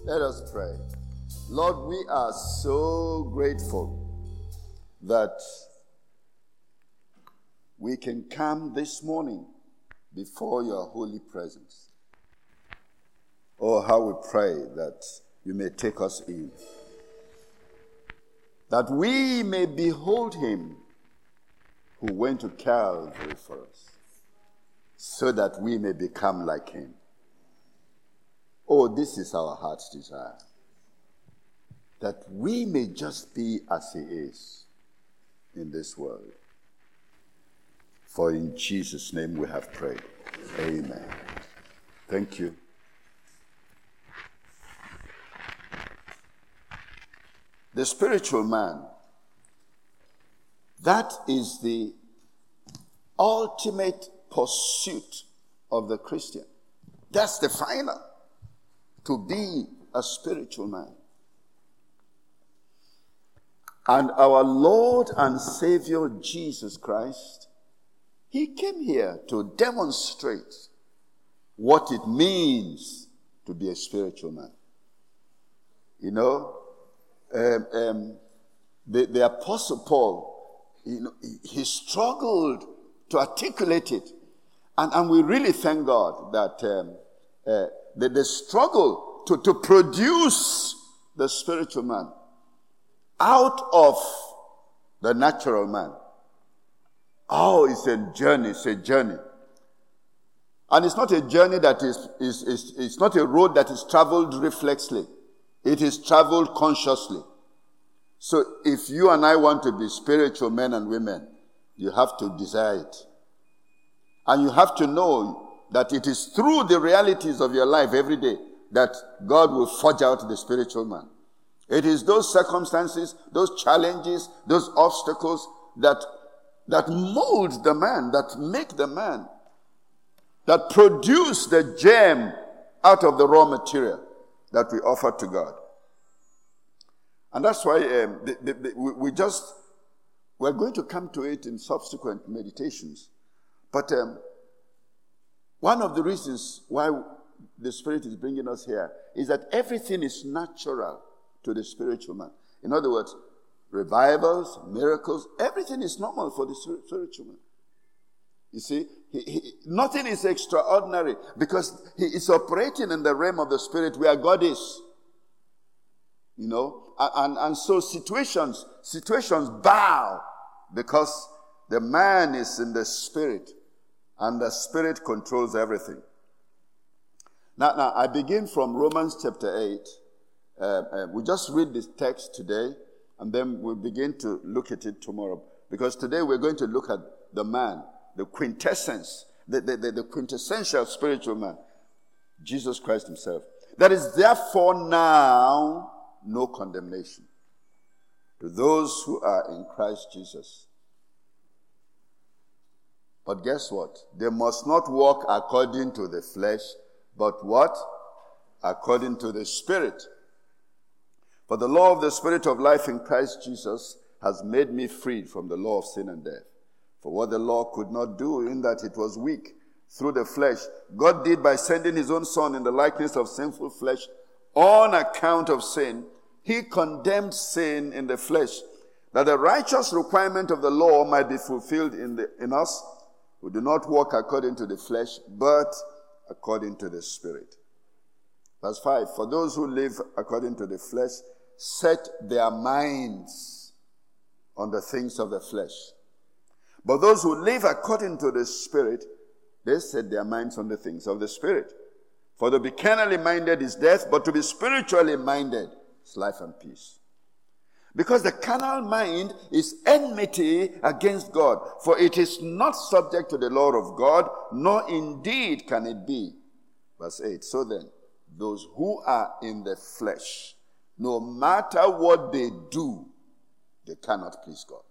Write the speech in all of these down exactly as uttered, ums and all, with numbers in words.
Let us pray. Lord, we are so grateful that we can come this morning before your holy presence. Oh, how we pray that you may take us in, that we may behold him who went to Calvary for us, so that we may become like him. Oh, this is our heart's desire, that we may just be as he is in this world. For in Jesus' name we have prayed. Amen. Thank you. The spiritual man, that is the ultimate pursuit of the Christian. That's the final, to be a spiritual man. And our Lord and Savior Jesus Christ, he came here to demonstrate what it means to be a spiritual man. You know, um, um, the, the Apostle Paul, you know, he, he struggled to articulate it. And, and we really thank God that um, uh, the, the struggle to, to produce the spiritual man out of the natural man. Oh, it's a journey, it's a journey. And it's not a journey that is, is, is it's not a road that is traveled reflexly. It is traveled consciously. So if you and I want to be spiritual men and women, you have to desire it. And you have to know that it is through the realities of your life every day that God will forge out the spiritual man. It is those circumstances, those challenges, those obstacles that, that mold the man, that make the man, that produce the gem out of the raw material that we offer to God. And that's why um, the, the, the, we, we just, we're going to come to it in subsequent meditations. But um, one of the reasons why the Spirit is bringing us here is that everything is natural to the spiritual man. In other words, revivals, miracles, everything is normal for the spiritual man. You see, he, he, nothing is extraordinary because he is operating in the realm of the Spirit where God is. You know, and, and, and so situations, situations bow because the man is in the Spirit and the Spirit controls everything. Now, now I begin from Romans chapter eight. Uh, uh, we just read this text today, and then we'll begin to look at it tomorrow. Because today we're going to look at the man, the quintessence, the, the, the, the quintessential spiritual man, Jesus Christ himself. There is therefore now no condemnation to those who are in Christ Jesus. But guess what? They must not walk according to the flesh, but what? According to the Spirit. For the law of the Spirit of life in Christ Jesus has made me freed from the law of sin and death. For what the law could not do, in that it was weak through the flesh, God did by sending his own Son in the likeness of sinful flesh on account of sin. He condemned sin in the flesh, that the righteous requirement of the law might be fulfilled in, the, in us, who do not walk according to the flesh, but according to the Spirit. Verse five, for those who live according to the flesh set their minds on the things of the flesh. But those who live according to the Spirit, they set their minds on the things of the Spirit. For to be carnally minded is death, but to be spiritually minded is life and peace. Because the carnal mind is enmity against God, for it is not subject to the law of God, nor indeed can it be. Verse eight, so then, those who are in the flesh, no matter what they do, they cannot please God.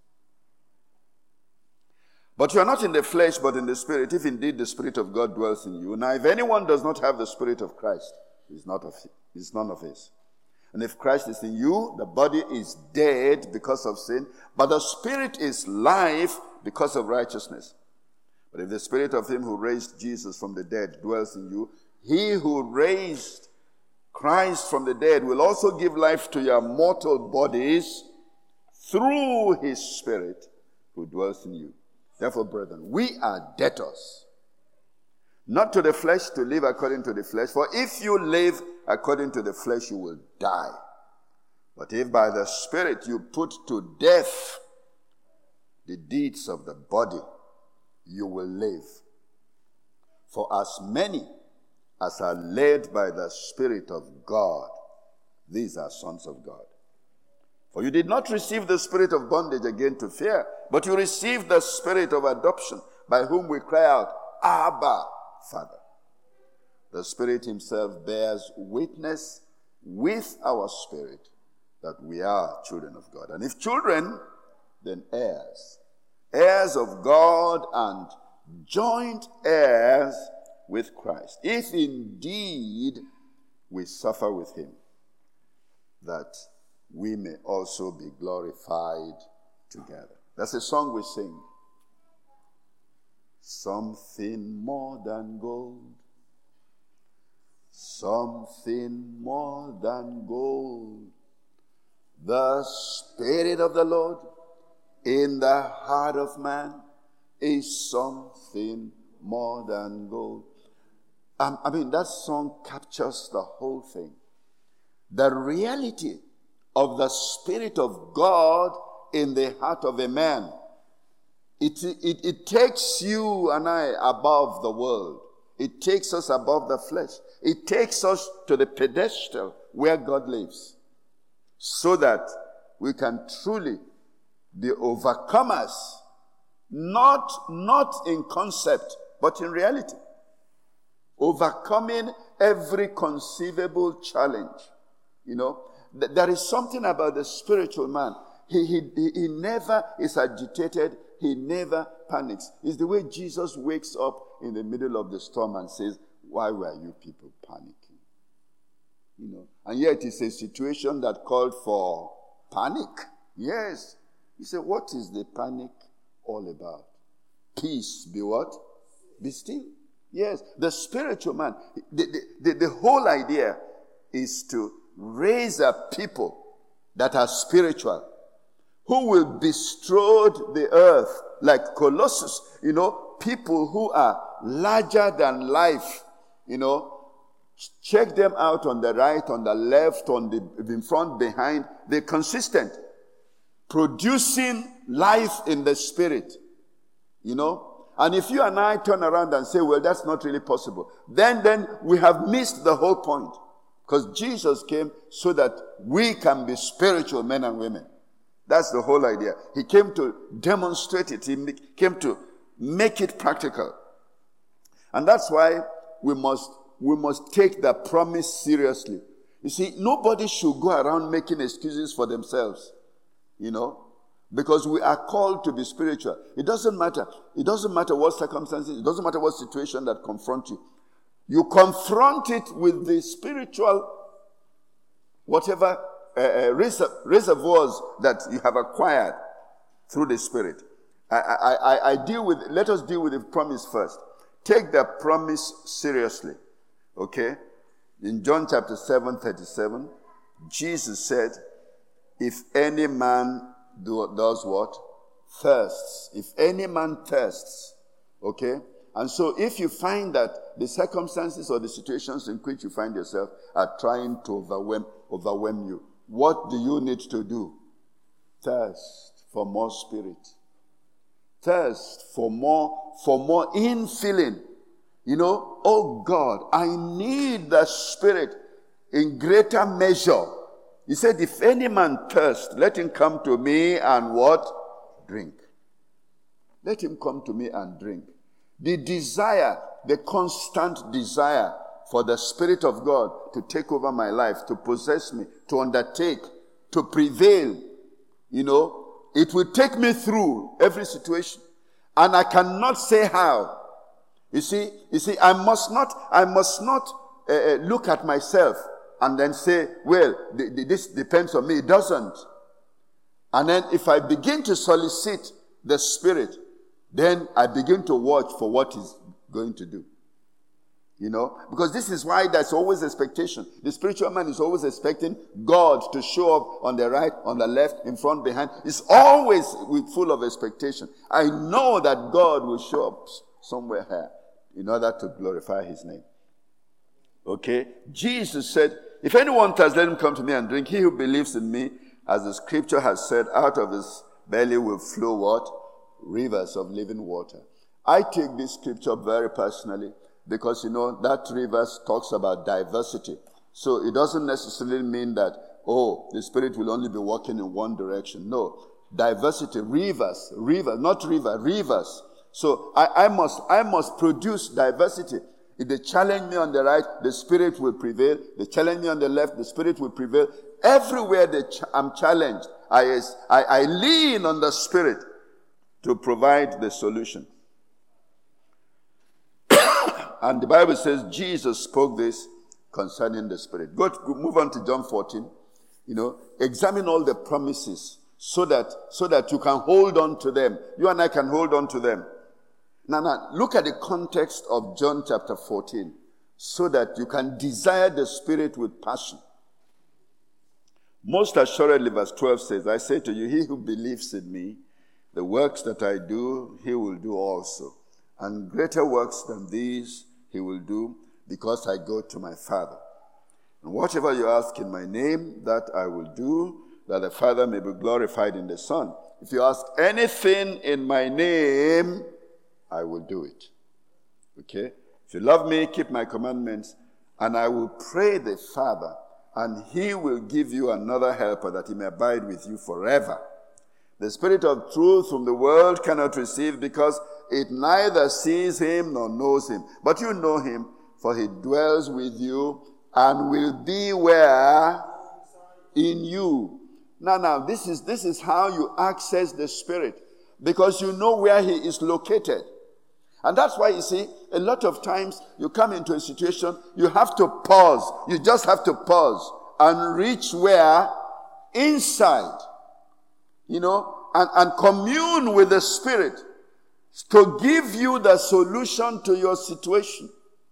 But you are not in the flesh, but in the Spirit, if indeed the Spirit of God dwells in you. Now, if anyone does not have the Spirit of Christ, he is not of his, he is none of his. And if Christ is in you, the body is dead because of sin, but the Spirit is life because of righteousness. But if the Spirit of him who raised Jesus from the dead dwells in you, he who raised Christ from the dead will also give life to your mortal bodies through his Spirit who dwells in you. Therefore, brethren, we are debtors, not to the flesh, to live according to the flesh. For if you live according to the flesh, you will die. But if by the Spirit you put to death the deeds of the body, you will live. For as many as are led by the Spirit of God, these are sons of God. For you did not receive the spirit of bondage again to fear, but you received the Spirit of adoption, by whom we cry out, Abba, Father. The Spirit himself bears witness with our spirit that we are children of God. And if children, then heirs. Heirs of God and joint heirs with Christ. If indeed we suffer with him, that we may also be glorified together. That's a song we sing. Something more than gold. Something more than gold. The Spirit of the Lord in the heart of man is something more than gold. Um, I mean, that song captures the whole thing. The reality of the Spirit of God in the heart of a man. It, it, it takes you and I above the world. It takes us above the flesh. It takes us to the pedestal where God lives, so that we can truly be overcomers, not, not in concept, but in reality. Overcoming every conceivable challenge. You know, th- there is something about the spiritual man. He, he, he never is agitated. He never panics. It's the way Jesus wakes up in the middle of the storm and says, why were you people panicking? You know, and yet it's a situation that called for panic. Yes. He said, what is the panic all about? Peace, be what? Be still. Yes. The spiritual man, the, the, the, the whole idea is to raise up people that are spiritual, who will bestrode the earth like Colossus, you know, people who are larger than life, you know. Check them out on the right, on the left, on the in front, behind. They're consistent, producing life in the spirit, you know. And if you and I turn around and say, well, that's not really possible, then, then we have missed the whole point. Because Jesus came so that we can be spiritual men and women. That's the whole idea. He came to demonstrate it. He came to make it practical. And that's why we must, we must take the promise seriously. You see, nobody should go around making excuses for themselves, you know, because we are called to be spiritual. It doesn't matter. It doesn't matter what circumstances, it doesn't matter what situation that confront you. You confront it with the spiritual, whatever uh, uh, reservoirs that you have acquired through the Spirit. I, I, I, I deal with, let us deal with the promise first. Take the promise seriously. Okay? In John chapter seven, thirty-seven, Jesus said, if any man do, does what? Thirsts. If any man thirsts. Okay? And so if you find that the circumstances or the situations in which you find yourself are trying to overwhelm, overwhelm you, what do you need to do? Thirst for more spirit. Thirst for more, for more infilling. You know, oh God, I need the Spirit in greater measure. He said, if any man thirst, let him come to me and what? Drink. Let him come to me and drink. The desire, the constant desire for the Spirit of God to take over my life, to possess me, to undertake, to prevail, you know, it will take me through every situation. And I cannot say how. You see, you see, I must not, I must not uh, look at myself and then say, well, th- th- this depends on me. It doesn't. And then if I begin to solicit the Spirit, then I begin to watch for what He's going to do. You know, because this is why there's always expectation. The spiritual man is always expecting God to show up on the right, on the left, in front, behind. It's always with full of expectation. I know that God will show up somewhere here in order to glorify his name. Okay? Jesus said, if anyone thirsts, let him come to me and drink. He who believes in me, as the scripture has said, out of his belly will flow what? Rivers of living water. I take this scripture very personally because, you know, that rivers talks about diversity. So it doesn't necessarily mean that, oh, the Spirit will only be walking in one direction. No. Diversity, rivers, rivers, not river, rivers. So I, I must, I must produce diversity. If they challenge me on the right, the Spirit will prevail. They challenge me on the left, the Spirit will prevail. Everywhere they ch- I'm challenged, I, I, I lean on the Spirit to provide the solution. And the Bible says Jesus spoke this concerning the Spirit. Go, to, move on to John fourteen. You know, examine all the promises so that, so that you can hold on to them. You and I can hold on to them. Now, now, look at the context of John chapter fourteen so that you can desire the Spirit with passion. Most assuredly, verse twelve says, I say to you, he who believes in me, the works that I do, he will do also. And greater works than these he will do, because I go to my Father. And whatever you ask in my name, that I will do, that the Father may be glorified in the Son. If you ask anything in my name, I will do it. Okay? If you love me, keep my commandments, and I will pray the Father, and he will give you another helper, that he may abide with you forever. The Spirit of truth whom the world cannot receive, because it neither sees him nor knows him. But you know him, for he dwells with you and will be where? In you. Now, now, this is, this is how you access the Spirit, because you know where he is located. And that's why, you see, a lot of times you come into a situation, you have to pause. You just have to pause and reach where? Inside. You know, and, and commune with the Spirit to give you the solution to your situation.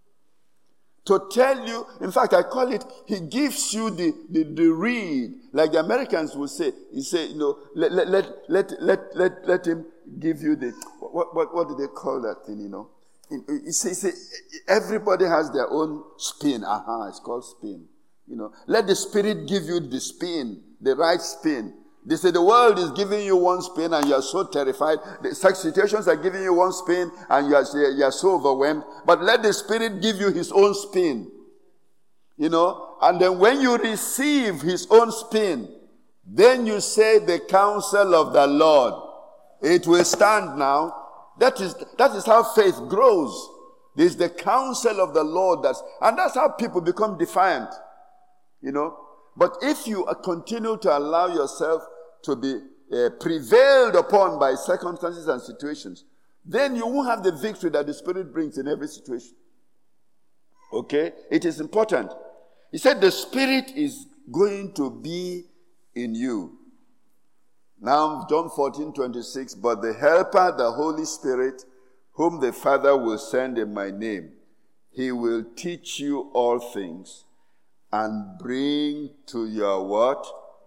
To tell you, in fact, I call it, he gives you the, the, the reed. Like the Americans will say, he say, you know, let, let, let, let, let, let, let him give you the, what, what, what do they call that thing, you know? He say, everybody has their own spin. Aha, it's called spin. You know, let the Spirit give you the spin, the right spin. They say the world is giving you one spin and you are so terrified. The situations are giving you one spin and you are, you are so overwhelmed. But let the Spirit give you his own spin. You know, and then when you receive his own spin, then you say the counsel of the Lord. It will stand now. That is, that is how faith grows. There's the counsel of the Lord. That's, and that's how people become defiant. You know. But if you continue to allow yourself to be uh, prevailed upon by circumstances and situations, then you won't have the victory that the Spirit brings in every situation. Okay? It is important. He said the Spirit is going to be in you. Now, John fourteen twenty-six, but the Helper, the Holy Spirit, whom the Father will send in my name, he will teach you all things and bring to your what?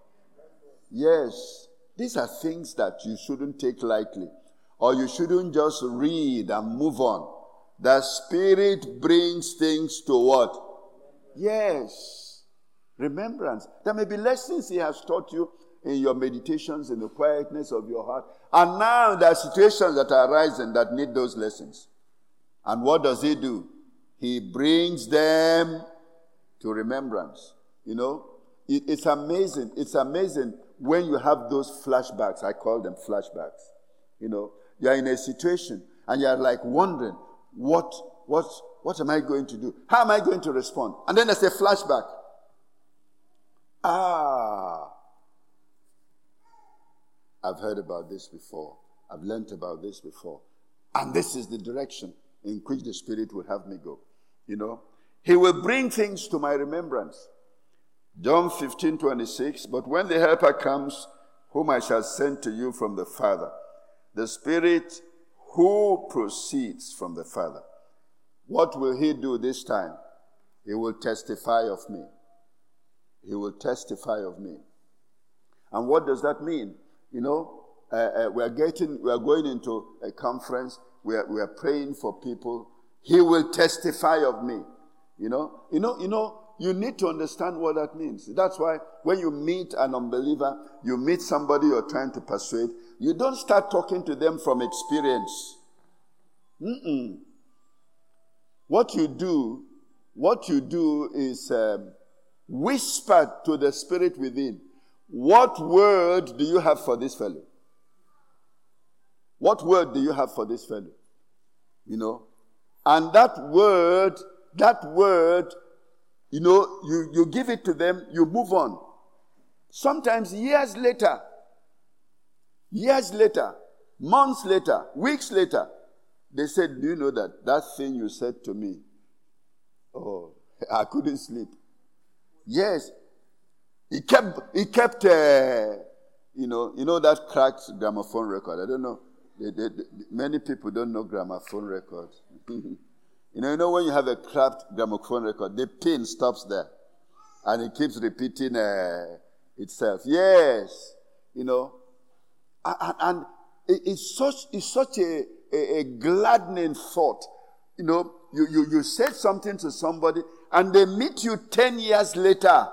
Yes. These are things that you shouldn't take lightly. Or you shouldn't just read and move on. The Spirit brings things to what? Yes. Remembrance. There may be lessons he has taught you in your meditations, in the quietness of your heart. And now there are situations that are arising that need those lessons. And what does he do? He brings them to remembrance. You know, it, it's amazing. It's amazing when you have those flashbacks. I call them flashbacks. You know, you're in a situation and you're like wondering, what, what, what am I going to do? How am I going to respond? And then there's a flashback. Ah, I've heard about this before. I've learned about this before. And this is the direction in which the Spirit will have me go. You know, he will bring things to my remembrance. John fifteen twenty-six, but when the Helper comes, whom I shall send to you from the Father, the Spirit who proceeds from the Father, What will he do this time? He will testify of me. He will testify of me. And what does that mean? You know, uh, uh, we are getting, we are going into a conference. We are, we are praying for people. He will testify of me. You know, you know, you know, you need to understand what that means. That's why when you meet an unbeliever, you meet somebody you're trying to persuade, you don't start talking to them from experience. Mm-mm. What you do, what you do is um, whisper to the spirit within. What word do you have for this fellow? What word do you have for this fellow? You know, and that word, that word, you know, you, you give it to them, you move on. Sometimes years later, years later, months later, weeks later, they said, do you know that that thing you said to me? Oh, I couldn't sleep. Yes. He kept, he kept, uh, you know, you know that cracked gramophone record. I don't know. They, they, they, many people don't know gramophone records. You know, you know when you have a cracked gramophone record, the pin stops there. And it keeps repeating uh, itself. Yes. You know. And, and it's such, it's such a, a, a gladdening thought. You know, you, you, you said something to somebody and they meet you ten years later.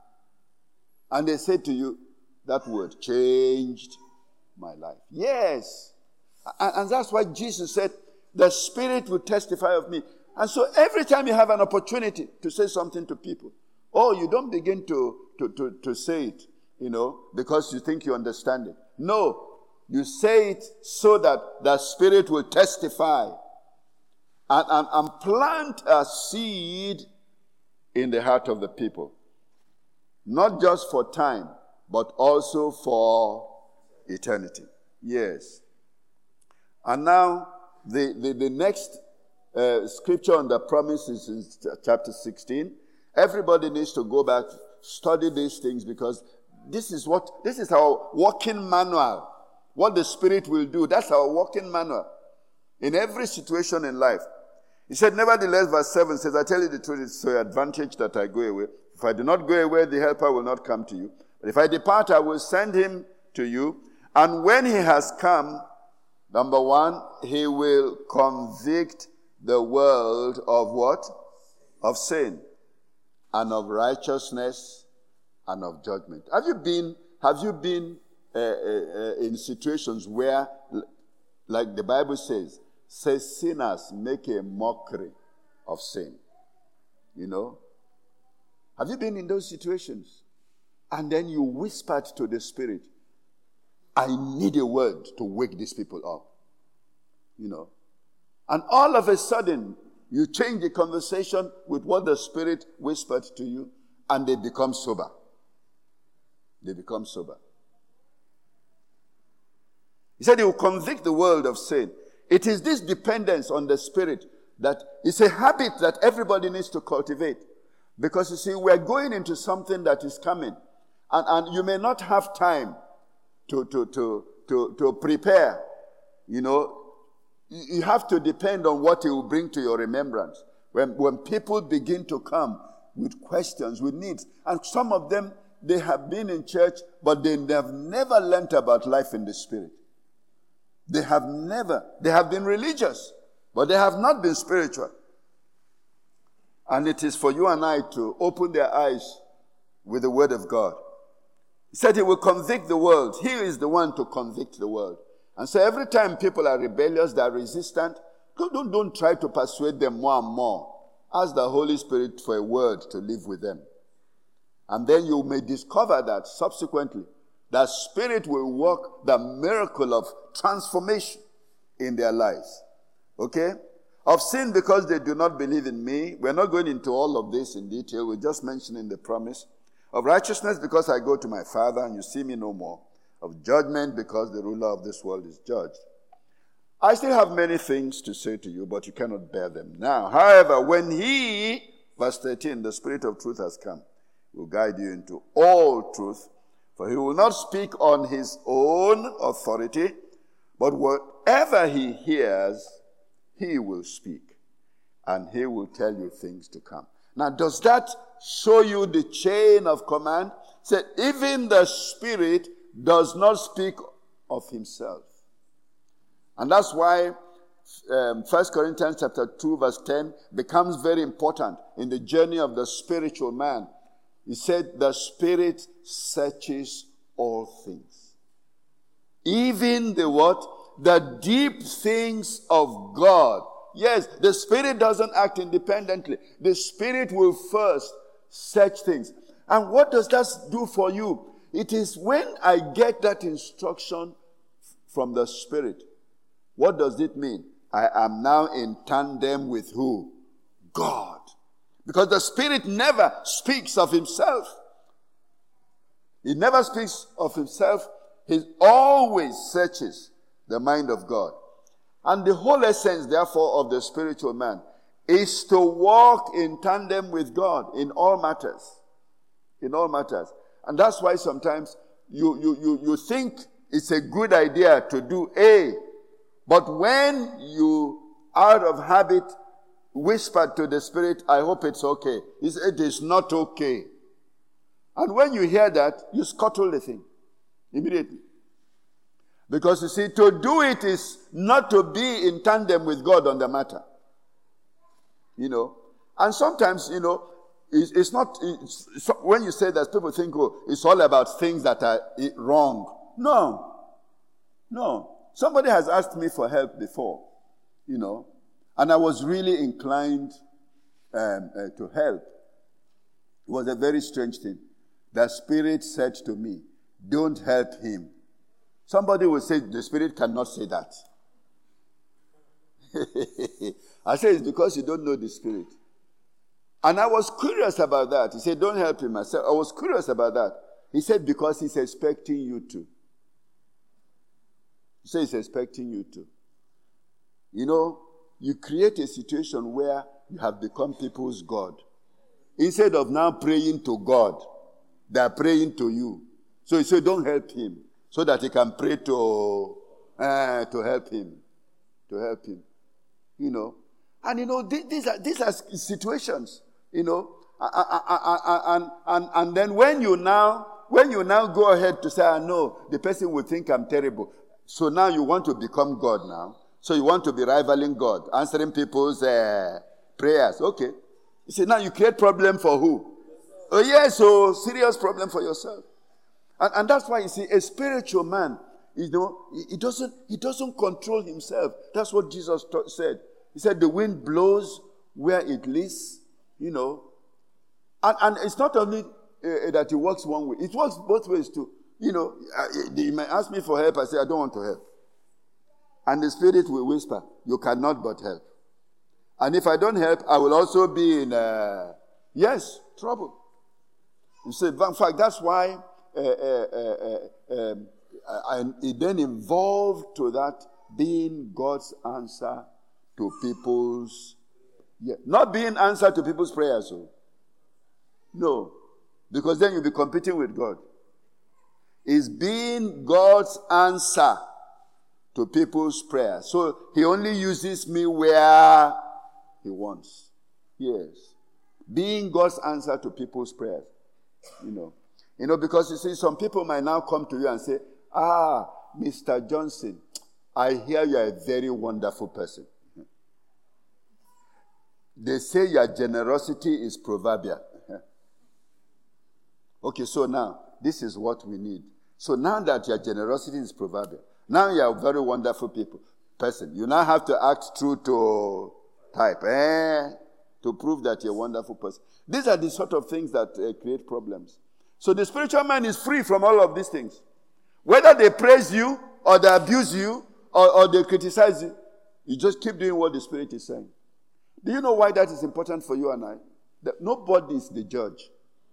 And they say to you, that word changed my life. Yes. And, and that's why Jesus said, the Spirit will testify of me. And so every time you have an opportunity to say something to people, oh, you don't begin to, to, to, to say it, you know, because you think you understand it. No. You say it so that the Spirit will testify and, and, and plant a seed in the heart of the people. Not just for time, but also for eternity. Yes. And now, the, the, the next uh, scripture on the promise is in chapter sixteen. Everybody needs to go back, study these things, because this is what, this is our working manual. What the Spirit will do. That's our working manual. In every situation in life. He said, nevertheless, verse seven says, I tell you the truth, it's to your advantage that I go away. If I do not go away, the helper will not come to you. But if I depart, I will send him to you. And when he has come, number one, he will convict the world of what? Of sin, and of righteousness, and of judgment. Have you been, have you been uh, uh, in situations where, like the Bible says, says sinners make a mockery of sin? You know? Have you been in those situations? And then you whispered to the Spirit, I need a word to wake these people up. You know? And all of a sudden, you change the conversation with what the Spirit whispered to you, and they become sober. They become sober. He said he will convict the world of sin. It is this dependence on the Spirit that is a habit that everybody needs to cultivate. Because you see, we're going into something that is coming. And, and you may not have time to, to, to, to, to prepare. You know, you have to depend on what he will bring to your remembrance. When, when people begin to come with questions, with needs, and some of them, they have been in church, but they have never learnt about life in the Spirit. They have never, they have been religious, but they have not been spiritual. And it is for you and I to open their eyes with the word of God. He said he will convict the world. He is the one to convict the world. And so every time people are rebellious, they are resistant, don't, don't, don't try to persuade them more and more. Ask the Holy Spirit for a word to live with them. And then you may discover that subsequently, the Spirit will work the miracle of transformation in their lives. Okay? Of sin because they do not believe in me. We're not going into all of this in detail. We're just mentioning the promise. Of righteousness because I go to my Father and you see me no more. Of judgment because the ruler of this world is judged. I still have many things to say to you, but you cannot bear them now. However, when he, verse thirteen, the Spirit of truth has come, he will guide you into all truth. For he will not speak on his own authority, but whatever he hears, he will speak. and he will tell you things to come. Now, does that show you the chain of command? Said, even the Spirit does not speak of himself. And that's why um, First Corinthians chapter two verse ten becomes very important in the journey of the spiritual man. He said, the Spirit searches all things. Even the what? The deep things of God. Yes, the Spirit doesn't act independently. The Spirit will first search things. And what does that do for you? It is when I get that instruction from the Spirit. What does it mean? I am now in tandem with who? God. Because the Spirit never speaks of himself. He never speaks of himself. He always searches the mind of God. And the whole essence, therefore, of the spiritual man is to walk in tandem with God in all matters. In all matters. And that's why sometimes you, you, you, you think it's a good idea to do A, but when you, out of habit, whisper to the Spirit, I hope it's okay, it is not okay. And when you hear that, you scuttle the thing immediately. Because you see, to do it is not to be in tandem with God on the matter. You know. And sometimes, you know, it's, it's not, it's, so when you say that, people think, oh, it's all about things that are wrong. No. No. Somebody has asked me for help before, you know, and I was really inclined um, uh, to help. It was a very strange thing. The Spirit said to me, don't help him. Somebody will say, the Spirit cannot say that. I say, it's because you don't know the Spirit. And I was curious about that. He said, don't help him. I said, I was curious about that. He said, because he's expecting you to. He said, he's expecting you to. You know, you create a situation where you have become people's God. Instead of now praying to God, they are praying to you. So he said, don't help him, so that he can pray to, uh, to help him. To help him. You know. And you know, these are, these are situations, you know. And, and, and then when you now, when you now go ahead to say, I know, the person will think I'm terrible. So now you want to become God now. So you want to be rivaling God, answering people's uh, prayers. Okay. You see, now you create problem for who? Oh yes, so serious problem for yourself. And, and that's why you see, a spiritual man, you know, he doesn't, he doesn't control himself. That's what Jesus taught, said. He said the wind blows where it lists, you know. And, and it's not only uh, that it works one way. It works both ways too. You know, you may ask me for help. I say, I don't want to help. And the Spirit will whisper, you cannot but help. And if I don't help, I will also be in, uh, yes, trouble. You see, in fact, that's why uh, uh, uh, uh, um, I, it then involved to that being God's answer to people's, yeah, not being answer to people's prayers. So. No, because then you'll be competing with God. Is being God's answer to people's prayers. So he only uses me where he wants. Yes. Being God's answer to people's prayers. You know. You know, because you see, some people might now come to you and say, ah, Mister Johnson, I hear you are a very wonderful person. They say your generosity is proverbial. Okay, so now, this is what we need. So now that your generosity is proverbial, now you are a very wonderful people, person. You now have to act true to type, eh, to prove that you're a wonderful person. These are the sort of things that uh, create problems. So the spiritual man is free from all of these things. Whether they praise you, or they abuse you, or, or they criticize you, you just keep doing what the Spirit is saying. Do you know why that is important for you and I? That nobody is the judge.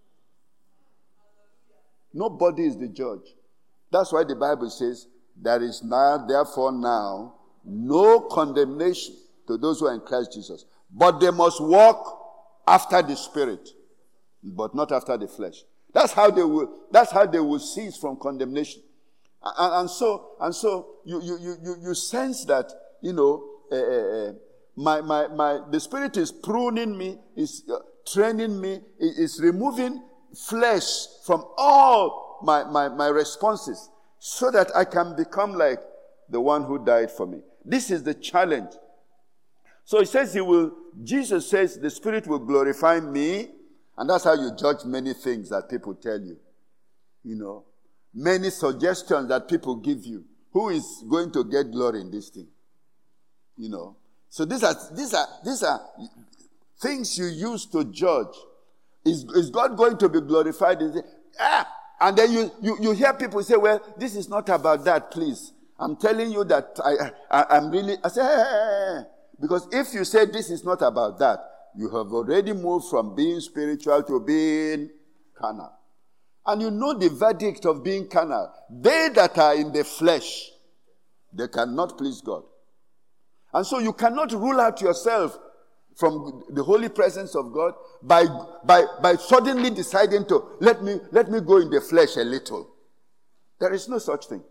Nobody is the judge. That's why the Bible says, there is now, therefore now, no condemnation to those who are in Christ Jesus. But they must walk after the Spirit, but not after the flesh. That's how they will, that's how they will cease from condemnation. And, and so, and so you, you, you, you sense that, you know, uh, uh, my, my, my, the Spirit is pruning me, is uh, training me, is removing flesh from all my, my, my responses so that I can become like the one who died for me. This is the challenge. So he says he will, Jesus says the Spirit will glorify me, and that's how you judge many things that people tell you. You know, many suggestions that people give you. Who is going to get glory in this thing? You know. So these are these are these are things you use to judge. Is, is God going to be glorified? In the, ah! And then you, you, you hear people say, well, this is not about that, please. I'm telling you that I, I, I'm really... I say, hey, hey, hey. Because if you say this is not about that, you have already moved from being spiritual to being carnal. And you know the verdict of being carnal. They that are in the flesh, they cannot please God. And so you cannot rule out yourself from the holy presence of God by, by, by suddenly deciding to, let me, let me go in the flesh a little. There is no such thing.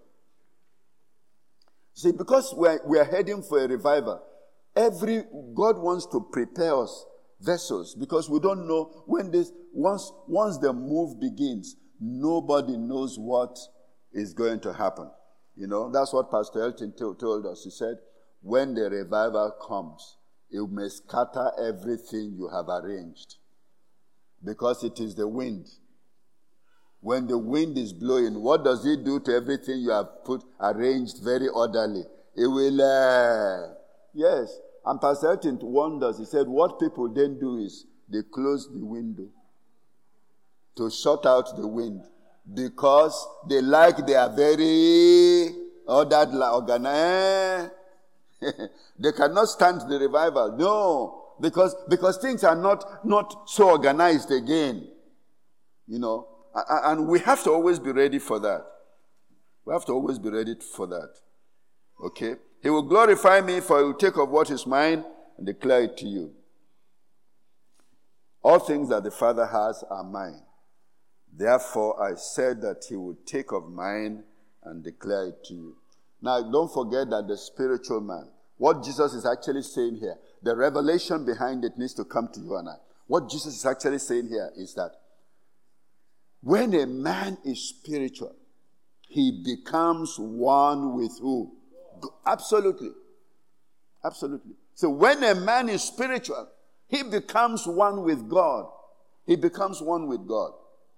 See, because we're, we're heading for a revival, every, God wants to prepare us vessels, because we don't know when this, once, once the move begins, nobody knows what is going to happen. You know, that's what Pastor Elton t- told us. He said, when the revival comes, it may scatter everything you have arranged, because it is the wind. When the wind is blowing, what does it do to everything you have put arranged very orderly? It will, uh, yes. And Pastor Elton warned us. He said, what people then do is they close the window to shut out the wind, because they like they are very ordered, organized. They cannot stand the revival. No, because because things are not, not so organized again. You know, and we have to always be ready for that. We have to always be ready for that. Okay? He will glorify me, for he will take of what is mine and declare it to you. All things that the Father has are mine. Therefore, I said that he will take of mine and declare it to you. Now, don't forget that the spiritual man, what Jesus is actually saying here, the revelation behind it needs to come to you and I. What Jesus is actually saying here is that when a man is spiritual, he becomes one with who? Absolutely. Absolutely. So when a man is spiritual, he becomes one with God. He becomes one with God.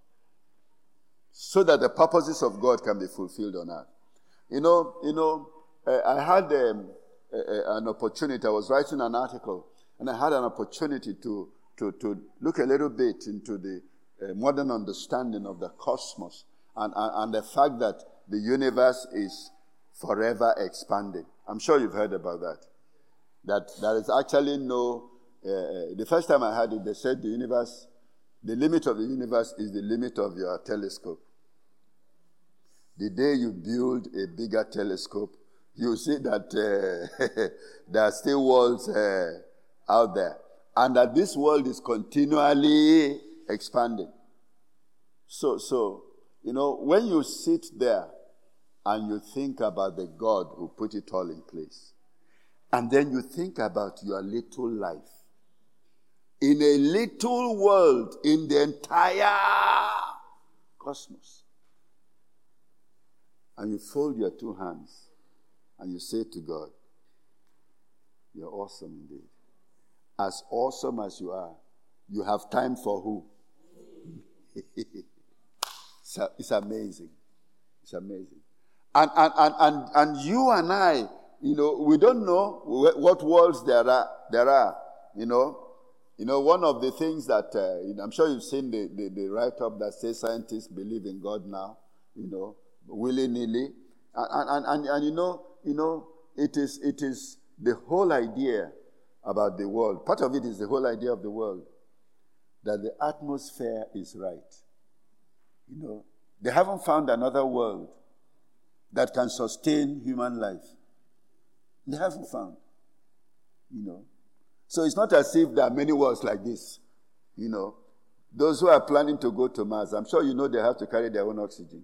So that the purposes of God can be fulfilled on earth. You know, you know, uh, I had um, uh, an opportunity. I was writing an article, and I had an opportunity to to, to look a little bit into the uh, modern understanding of the cosmos and, and, and the fact that the universe is forever expanding. I'm sure you've heard about that. That there is actually no... Uh, the first time I heard it, they said the universe, the limit of the universe is the limit of your telescope. The day you build a bigger telescope, you see that uh, there are still worlds uh, out there. And that this world is continually expanding. So, so, you know, when you sit there and you think about the God who put it all in place, and then you think about your little life, in a little world, in the entire cosmos, and you fold your two hands and you say to God, you're awesome indeed. As awesome as you are, you have time for who? it's, it's amazing. It's amazing. And, and, and, and, and you and I, you know, we don't know what worlds there are. There are, you know. You know, one of the things that, uh, you know, I'm sure you've seen the, the, the write-up that says scientists believe in God now, you know, willy-nilly. And, and, and, and you know, you know, it is, it is the whole idea about the world. Part of it is the whole idea of the world, that the atmosphere is right. You know, they haven't found another world that can sustain human life. They haven't found, you know. So it's not as if there are many worlds like this, you know. Those who are planning to go to Mars, I'm sure you know they have to carry their own oxygen.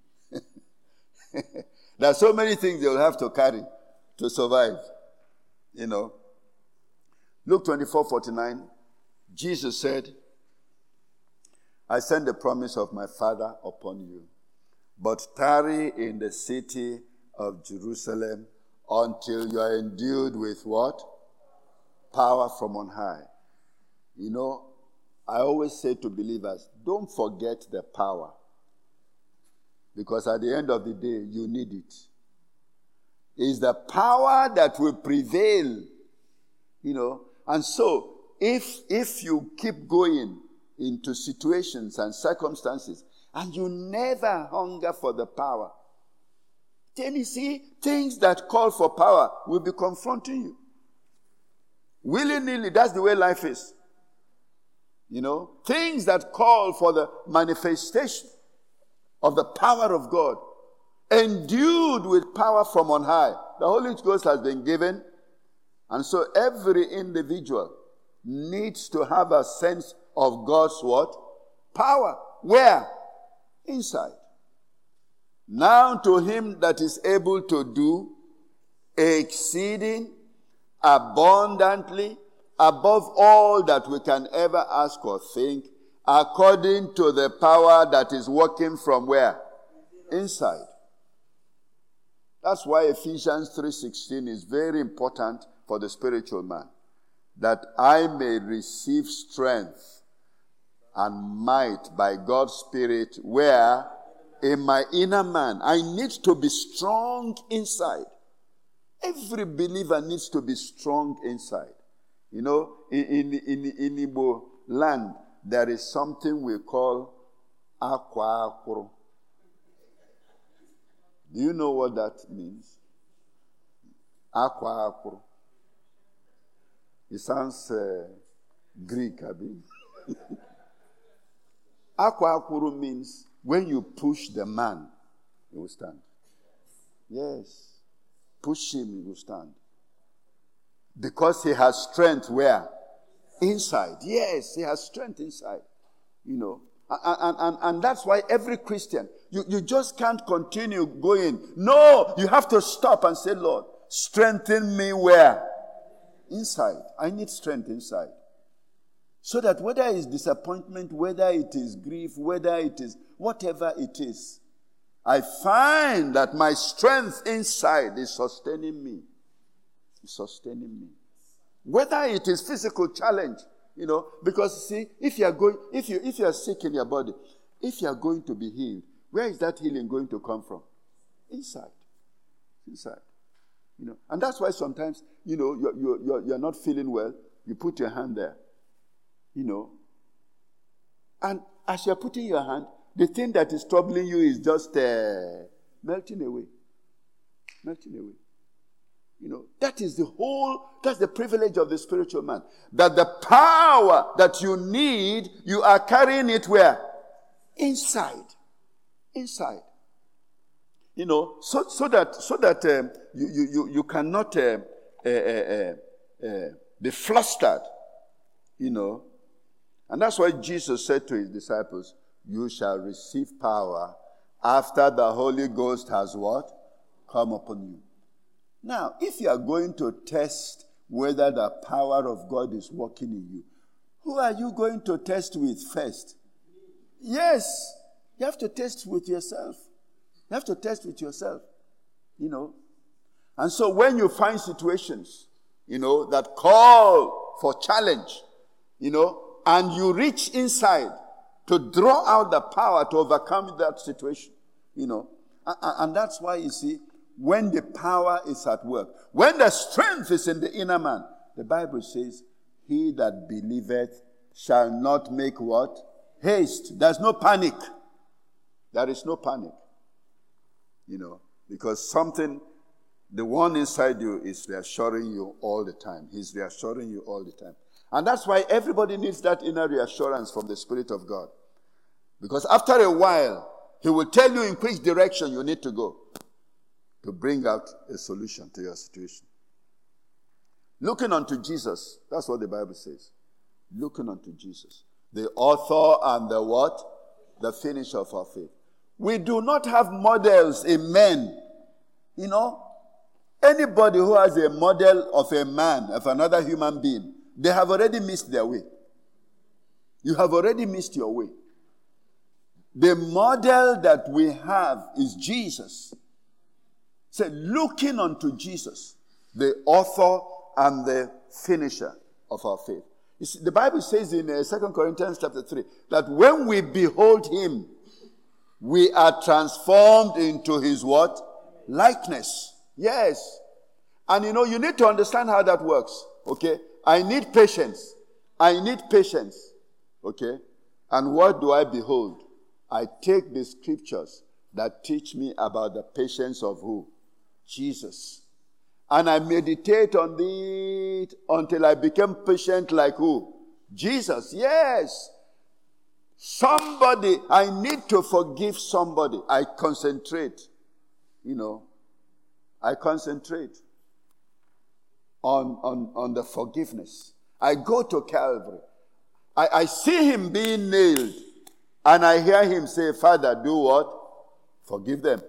There are so many things they will have to carry to survive. You know. Luke twenty-four forty-nine, Jesus said, I send the promise of my Father upon you, but tarry in the city of Jerusalem until you are endued with what? Power from on high. You know, I always say to believers, don't forget the power. Because at the end of the day, you need it. It's the power that will prevail. You know, and so if if you keep going into situations and circumstances and you never hunger for the power, then you see things that call for power will be confronting you. Willy-nilly, that's the way life is. You know, things that call for the manifestation of the power of God, endued with power from on high. The Holy Ghost has been given. And so every individual needs to have a sense of God's what? Power. Where? Inside. Now to him that is able to do exceeding abundantly above all that we can ever ask or think, according to the power that is working from where? Inside. That's why Ephesians three sixteen is very important for the spiritual man, that I may receive strength and might by God's Spirit, where? In my inner man. I need to be strong inside. Every believer needs to be strong inside. You know, in, in, in, in Igbo land, there is something we call akwa akuru. Do you know what that means? Akwa akuru. It sounds uh, Greek, I mean. Akwa akuru means when you push the man, he will stand. Yes. Push him, he will stand. Because he has strength where? Inside. Yes, he has strength inside. You know. And, and, and that's why every Christian, you, you just can't continue going. No, you have to stop and say, Lord, strengthen me where? Inside. I need strength inside. So that whether it's disappointment, whether it is grief, whether it is whatever it is, I find that my strength inside is sustaining me. It's sustaining me. Whether it is physical challenge, you know, because see, if you are going, if you if you are sick in your body, if you are going to be healed, where is that healing going to come from? Inside. Inside. You know, and that's why sometimes, you know, you're, you're, you're, you're not feeling well, you put your hand there, you know, and as you're putting your hand, the thing that is troubling you is just uh, melting away. Melting away. You know, that is the whole, that's the privilege of the spiritual man. That the power that you need, you are carrying it where? Inside. Inside. You know, so so that so that um, you, you, you, you cannot uh, uh, uh, uh, be flustered. You know. And that's why Jesus said to his disciples, you shall receive power after the Holy Ghost has what? Come upon you. Now, if you are going to test whether the power of God is working in you, who are you going to test with first? Yes, you have to test with yourself. You have to test with yourself, you know. And so when you find situations, you know, that call for challenge, you know, and you reach inside to draw out the power to overcome that situation, you know. And, and that's why, you see, when the power is at work, when the strength is in the inner man, the Bible says, he that believeth shall not make what? Haste. There's no panic. There is no panic. You know, because something, the one inside you is reassuring you all the time. He's reassuring you all the time. And that's why everybody needs that inner reassurance from the Spirit of God. Because after a while, he will tell you in which direction you need to go to bring out a solution to your situation. Looking unto Jesus, that's what the Bible says. Looking unto Jesus, the author and the what? The finisher of our faith. We do not have models in men. You know, Anybody who has a model of a man, of another human being, they have already missed their way. You have already missed your way. The model that we have is Jesus. Say, looking unto Jesus, the author and the finisher of our faith. You see, the Bible says in uh, Second Corinthians chapter three, that when we behold him, we are transformed into his what? Likeness. Yes. And you know, you need to understand how that works. Okay? I need patience. I need patience. Okay? And what do I behold? I take the scriptures that teach me about the patience of who? Jesus. And I meditate on it until I become patient like who? Jesus. Yes. Somebody, I need to forgive somebody. I concentrate. You know, I concentrate on, on, on the forgiveness. I go to Calvary. I, I see him being nailed. And I hear him say, Father, do what? Forgive them.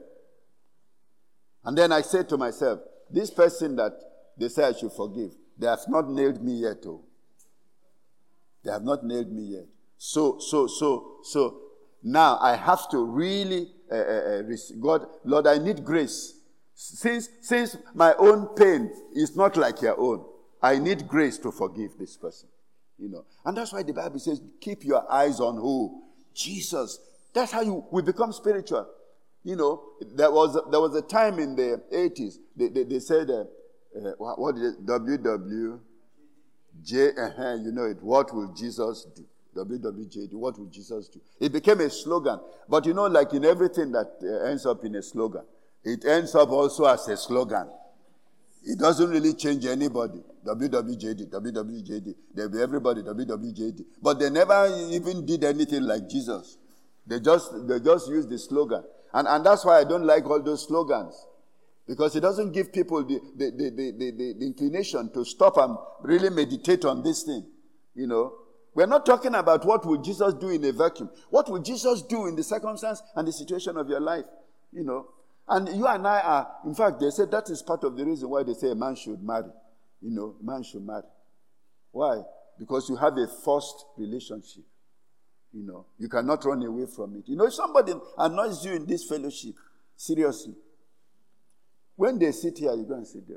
And then I say to myself, this person that they say I should forgive, they have not nailed me yet. Oh. They have not nailed me yet. So, so, so, so, now I have to really, uh, uh, God, Lord, I need grace. Since, since my own pain is not like your own, I need grace to forgive this person. You know, and that's why the Bible says, keep your eyes on who? Jesus. That's how you we become spiritual. You know, there was there was a time in the eighties. They they, they said, uh, uh, what, what is it? W W J. Uh-huh, you know it. What will Jesus do? W W J D. What will Jesus do? It became a slogan. But you know, like in everything that uh, ends up in a slogan, it ends up also as a slogan. It doesn't really change anybody. W W J D, W W J D. There'll be everybody, W W J D. But they never even did anything like Jesus. They just they just used the slogan. And, and that's why I don't like all those slogans. Because it doesn't give people the, the, the, the, the, the inclination to stop and really meditate on this thing. You know. We're not talking about what would Jesus do in a vacuum. What would Jesus do in the circumstance and the situation of your life? You know. And you and I are, in fact, they said that is part of the reason why they say a man should marry. You know, a man should marry. Why? Because you have a forced relationship. You know, you cannot run away from it. You know, if somebody annoys you in this fellowship, seriously, when they sit here, you go and sit there.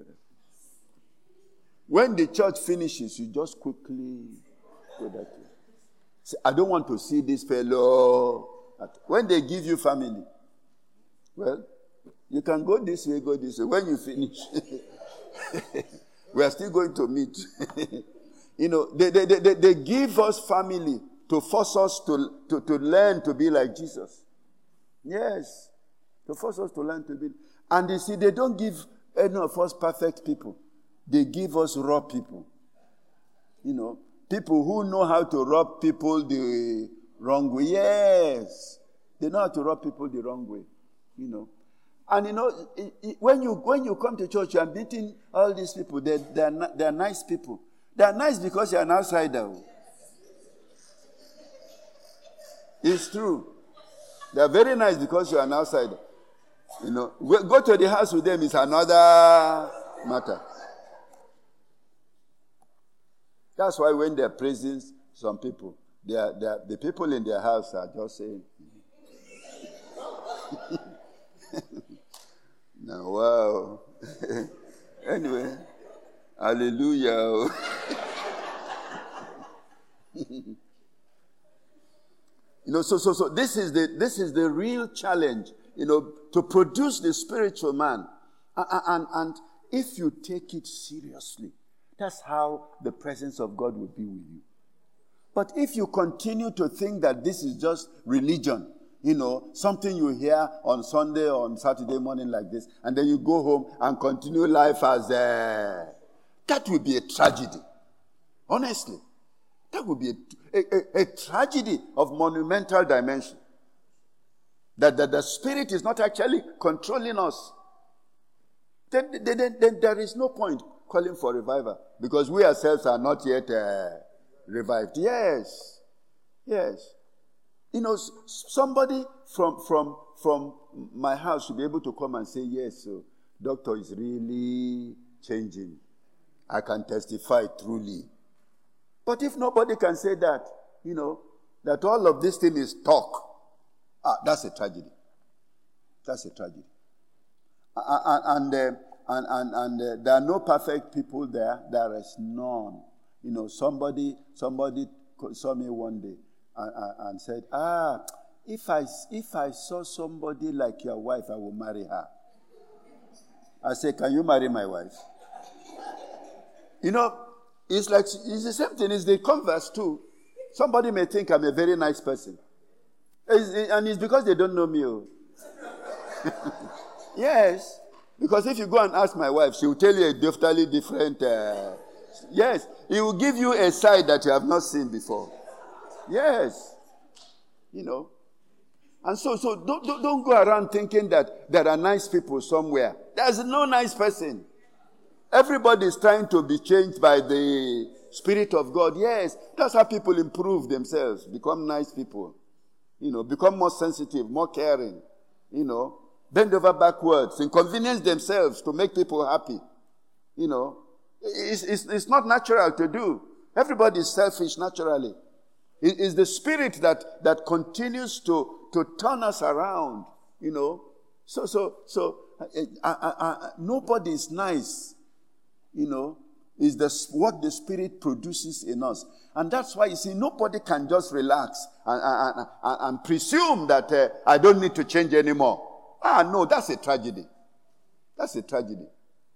When the church finishes, you just quickly go that way. Say, I don't want to see this fellow. When they give you family, well, you can go this way, go this way. When you finish, we are still going to meet. You know, they, they, they, they give us family to force us to, to, to learn to be like Jesus. Yes. To force us to learn to be. And you see, they don't give any of us perfect people. They give us raw people. You know, people who know how to rub people the wrong way. Yes. They know how to rub people the wrong way. You know. And you know, it, it, when you when you come to church, you are meeting all these people. They they are they are nice people. They are nice because you are an outsider. It's true. They are very nice because you are an outsider. You know, go to the house with them is another matter. That's why when they are praising some people, they are, they are, the people in their house are just saying, no, wow. Anyway, hallelujah. You know, so so so this is the this is the real challenge, you know, to produce the spiritual man. And, and, and if you take it seriously, that's how the presence of God will be with you. But if you continue to think that this is just religion, you know, something you hear on Sunday or on Saturday morning like this, and then you go home and continue life as a... That would be a tragedy. Honestly. That would be a, a, a tragedy of monumental dimension. That, that the Spirit is not actually controlling us. Then, then, then, then there is no point calling for revival. Because we ourselves are not yet uh, revived. Yes. Yes. You know, somebody from, from, from my house should be able to come and say, yes, so doctor is really changing. I can testify truly. But if nobody can say that, you know, that all of this thing is talk, ah, that's a tragedy. That's a tragedy. And, and, uh, and, and, and uh, there are no perfect people there. There is none. You know, somebody, somebody saw me one day and, and, and said, ah, if I, if I saw somebody like your wife, I will marry her. I said, can you marry my wife? You know, it's like, it's the same thing. It's the converse too. Somebody may think I'm a very nice person. It's, and it's because they don't know me. Oh. Yes. Because if you go and ask my wife, she will tell you a totally different... Uh, yes. He will give you a side that you have not seen before. Yes. You know. And so, so don't, don't, don't go around thinking that there are nice people somewhere. There's no nice person. Everybody is trying to be changed by the Spirit of God. Yes, that's how people improve themselves, become nice people. You know, become more sensitive, more caring. You know, bend over backwards, inconvenience themselves to make people happy. You know, it's, it's, it's not natural to do. Everybody is selfish naturally. It is the Spirit that, that continues to, to turn us around. You know, so, so, so, uh, uh, uh, nobody is nice. You know, is the, what the Spirit produces in us. And that's why, you see, nobody can just relax and, and, and, and presume that uh, I don't need to change anymore. Ah, no, that's a tragedy. That's a tragedy.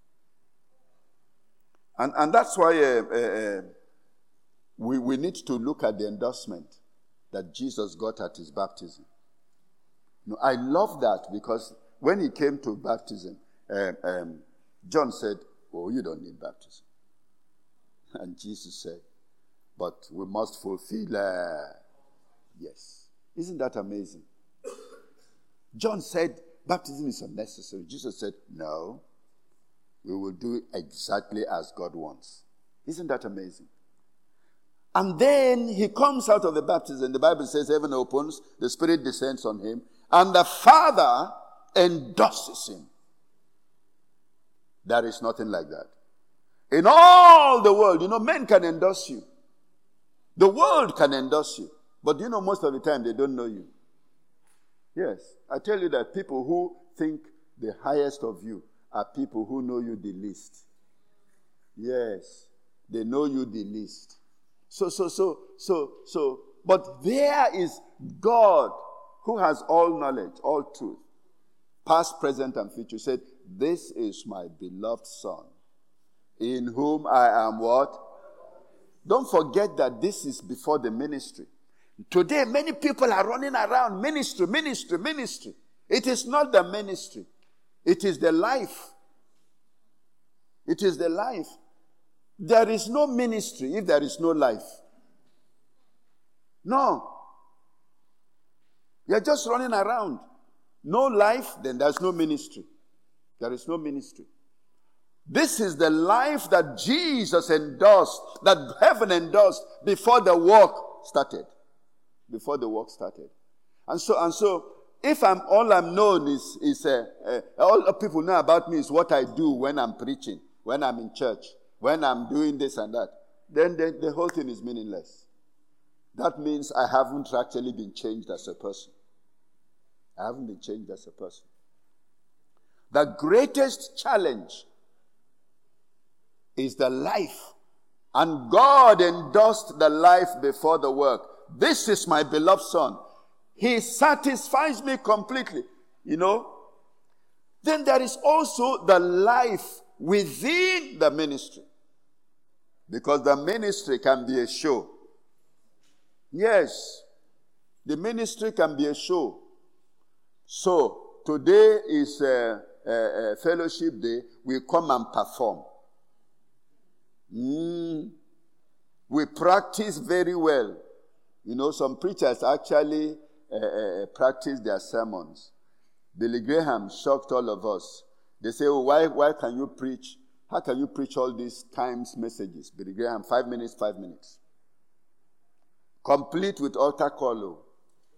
And, and that's why uh, uh, we, we need to look at the endorsement that Jesus got at his baptism. You know, I love that because when he came to baptism, uh, um, John said, oh, you don't need baptism. And Jesus said, but we must fulfill, uh, yes. Isn't that amazing? John said, baptism is unnecessary. Jesus said, no, we will do exactly as God wants. Isn't that amazing? And then he comes out of the baptism. The Bible says heaven opens, the Spirit descends on him, and the Father endorses him. There is nothing like that. In all the world, you know, men can endorse you. The world can endorse you. But you know, most of the time, they don't know you. Yes. I tell you that people who think the highest of you are people who know you the least. Yes. They know you the least. So, so, so, so, so. But there is God who has all knowledge, all truth. Past, present, and future. Said, this is my beloved Son, in whom I am what? Don't forget that this is before the ministry. Today, many people are running around ministry, ministry, ministry. It is not the ministry. It is the life. It is the life. There is no ministry if there is no life. No. You're just running around. No life, then there's no ministry. There is no ministry. This is the life that Jesus endorsed, that heaven endorsed before the work started. Before the work started. And so, and so, if I'm all I'm known is, is uh, uh, all people know about me is what I do when I'm preaching, when I'm in church, when I'm doing this and that, then the, the whole thing is meaningless. That means I haven't actually been changed as a person. I haven't been changed as a person. The greatest challenge is the life. And God endorsed the life before the work. This is my beloved Son. He satisfies me completely. You know? Then there is also the life within the ministry. Because the ministry can be a show. Yes. The ministry can be a show. So, today is a, a, a fellowship day. We come and perform. Mm. We practice very well. You know, some preachers actually uh, uh, practice their sermons. Billy Graham shocked all of us. They say, oh, why, why can you preach? How can you preach all these times messages? Billy Graham, five minutes, five minutes. Complete with altar call.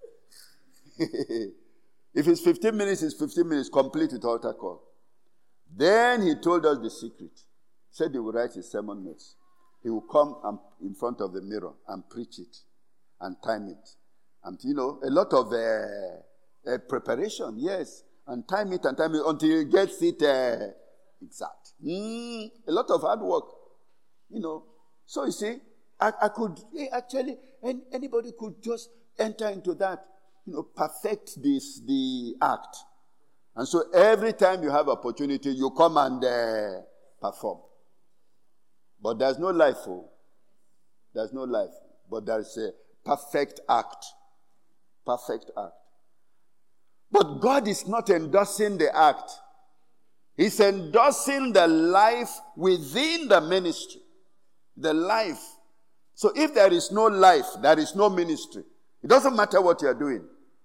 If it's fifteen minutes, it's fifteen minutes, complete with altar call. Then he told us the secret. He said he would write his sermon notes. He would come and, in front of the mirror and preach it and time it. And, you know, a lot of uh, uh, preparation, yes. And time it and time it until he gets it uh, exact. Mm, a lot of hard work, you know. So you see, I, I could, actually, anybody could just enter into that, you know, perfect this, the act. And so every time you have opportunity, you come and uh, perform. But there's no life, oh. There's no life. But there's a perfect act. Perfect act. But God is not endorsing the act. He's endorsing the life within the ministry. The life. So if there is no life, there is no ministry. It doesn't matter what you're doing.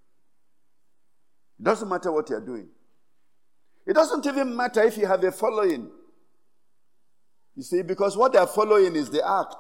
It doesn't matter what you're doing. It doesn't even matter if you have a following. You see, because what they're following is the act.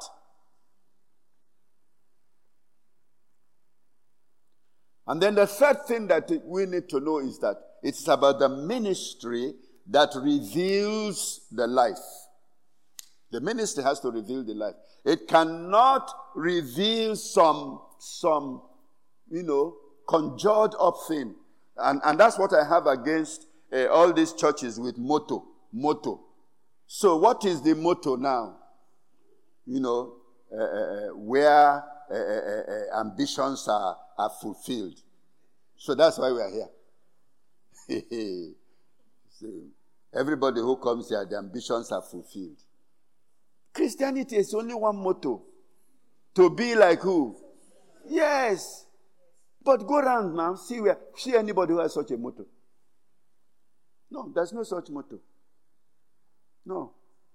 And then the third thing that we need to know is that it's about the ministry that reveals the life. The ministry has to reveal the life. It cannot reveal some, some, you know, conjured up thing. And, and that's what I have against uh, all these churches with motto. Motto. So what is the motto now? You know, uh, uh, where uh, uh, uh, ambitions are, are fulfilled. So that's why we are here. So everybody who comes here, the ambitions are fulfilled. Christianity is only one motto. To be like who? Yes. But go around now, see where, see anybody who has such a motto. No, there's no such motto. No.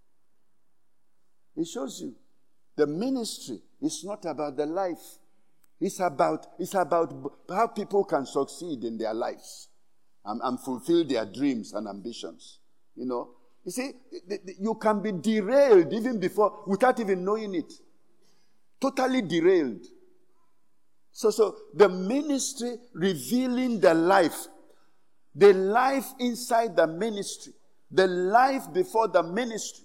It shows you the ministry is not about the life. It's about, it's about how people can succeed in their lives and, and fulfill their dreams and ambitions. You know, you see, you can be derailed even before, without even knowing it. Totally derailed. So, so the ministry revealing the life, the life inside the ministry, the life before the ministry.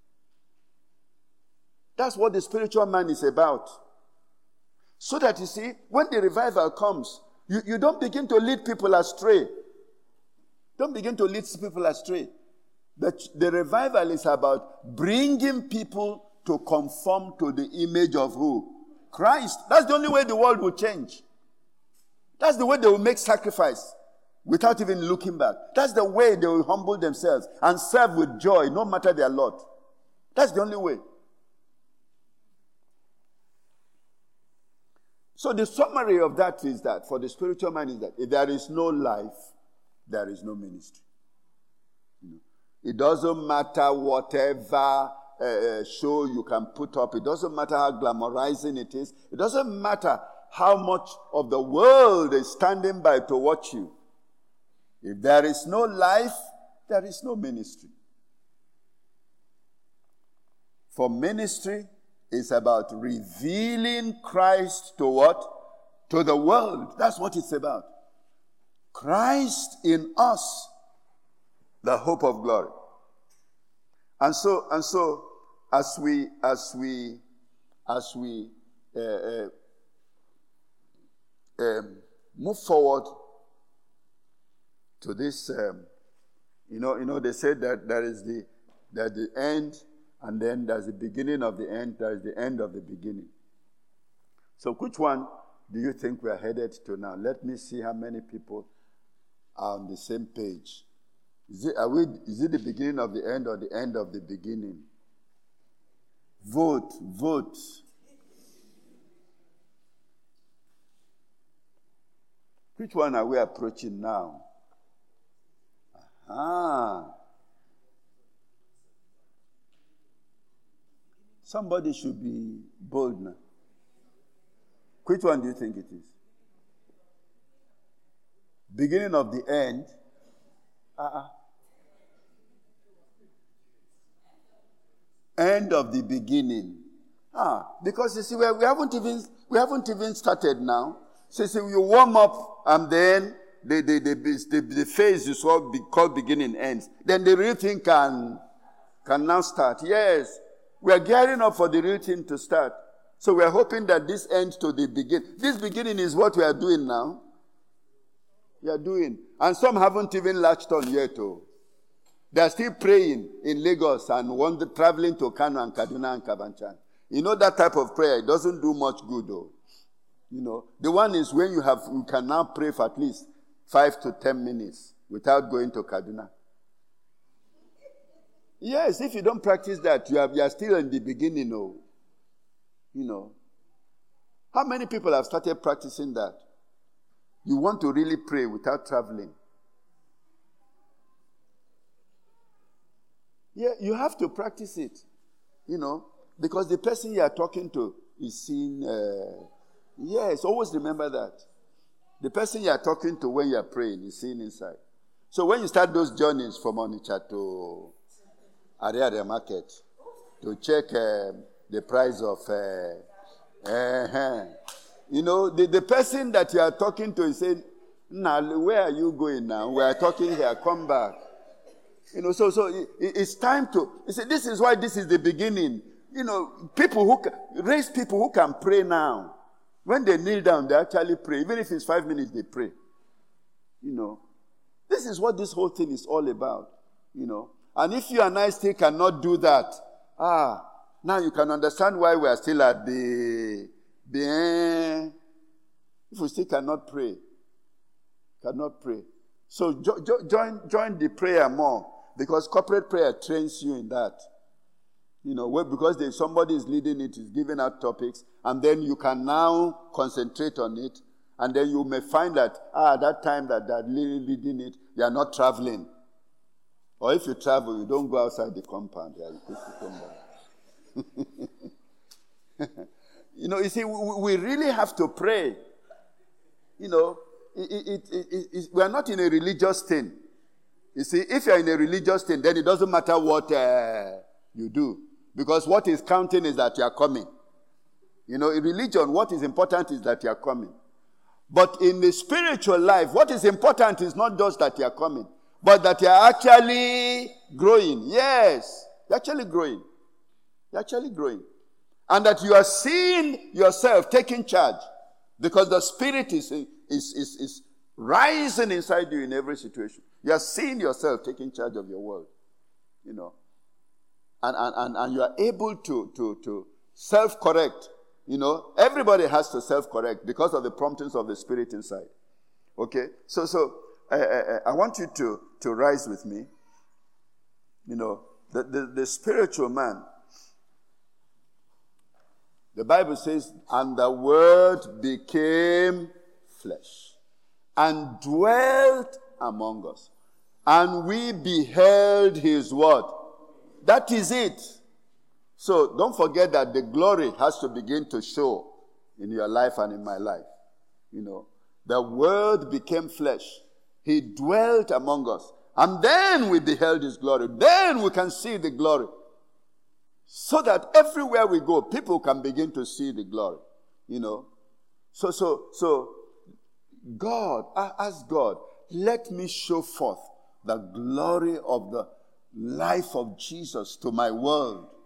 That's what the spiritual man is about. So that, you see, when the revival comes, you, you don't begin to lead people astray. Don't begin to lead people astray. The, the revival is about bringing people to conform to the image of who? Christ. That's the only way the world will change. That's the way they will make sacrifice without even looking back. That's the way they will humble themselves and serve with joy, no matter their lot. That's the only way. So the summary of that is that, for the spiritual man, is that if there is no life, there is no ministry. You know, it doesn't matter whatever uh, show you can put up. It doesn't matter how glamorizing it is. It doesn't matter how much of the world is standing by to watch you. If there is no life, there is no ministry. For ministry, it's about revealing Christ to what? To the world. That's what it's about. Christ in us, the hope of glory. And so, and so, as we, as we, as we uh, uh, um, move forward to this, um, you know, you know, they said that there is the, that the end. And then there's the beginning of the end, there's the end of the beginning. So which one do you think we're headed to now? Let me see how many people are on the same page. Is it, are we, is it the beginning of the end or the end of the beginning? Vote, vote. Which one are we approaching now? Aha. Somebody should be bold now. Which one do you think it is? Beginning of the end? Uh-uh. End of the beginning. Ah, because you see, we haven't even we haven't even started now. So you see, you warm up and then the, the, the, the, the phase is what be called beginning ends, then the real thing can, can now start. Yes, we are gearing up for the real thing to start. So we are hoping that this ends to the beginning. This beginning is what we are doing now. We are doing. And some haven't even latched on yet. Oh. They are still praying in Lagos and wander, traveling to Kano and Kaduna and Kabanchan. You know that type of prayer, it doesn't do much good though. You know, the one is when you have, you can now pray for at least five to ten minutes without going to Kaduna. Yes, if you don't practice that, you are, you are still in the beginning. Oh. You know. How many people have started practicing that? You want to really pray without traveling. Yeah, you have to practice it. You know, because the person you are talking to is seeing... Uh, yes, always remember that. The person you are talking to when you are praying is seeing inside. So when you start those journeys from Onitsha to Ariaria Market to check uh, the price of... Uh, uh, you know, the, the person that you are talking to is saying, "Now, where are you going now? We are talking here, come back." You know, so so it, it's time to... You see, this is why this is the beginning. You know, people who can, raise people who can pray now. When they kneel down, they actually pray. Even if it's five minutes, they pray. You know, this is what this whole thing is all about. You know, and if you and I still cannot do that, ah, now you can understand why we are still at the, the if we still cannot pray, cannot pray. So jo- jo- join join the prayer more, because corporate prayer trains you in that. You know, because there's somebody is leading it, is giving out topics, and then you can now concentrate on it, and then you may find that, ah, that time that they're leading it, you are not traveling. Or if you travel, you don't go outside the compound. Yeah, you come back. You know, you see, we, we really have to pray. You know, it, it, it, it, it, we are not in a religious thing. You see, if you are in a religious thing, then it doesn't matter what uh, you do. Because what is counting is that you are coming. You know, in religion, what is important is that you are coming. But in the spiritual life, what is important is not just that you are coming, but that you are actually growing. Yes, you're actually growing. You're actually growing. And that you are seeing yourself taking charge. Because the Spirit is, is, is, is rising inside you in every situation. You are seeing yourself taking charge of your world. You know. And, and, and, and you are able to, to, to self-correct. You know, everybody has to self-correct because of the promptings of the Spirit inside. Okay? So, so uh, uh, I want you to, to rise with me. You know, the, the, the spiritual man, the Bible says, and the Word became flesh and dwelt among us. And we beheld his word. That is it. So don't forget that the glory has to begin to show in your life and in my life. You know, the Word became flesh. He dwelt among us. And then we beheld his glory. Then we can see the glory. So that everywhere we go, people can begin to see the glory. You know. So, so, so, God, ask God, let me show forth the glory of the life of Jesus to my world.